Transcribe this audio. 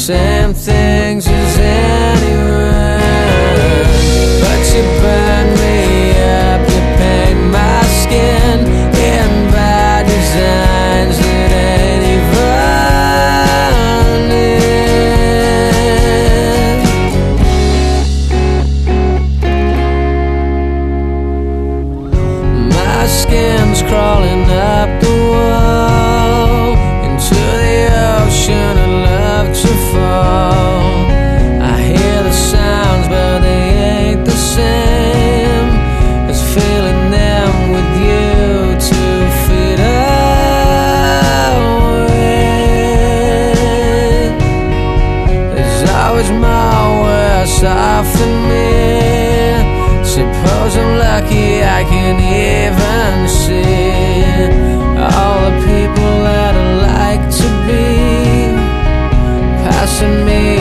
same things as anyone. But you burn me up, you paint my skin in bad designs that ain't even. My skin's crawling up the wall into the ocean I love to fall. I hear the sounds but they ain't the same as feeling them with you 2 feet away. There's always more worse off than me. Suppose I'm lucky I can even see all the people that I like to be passing me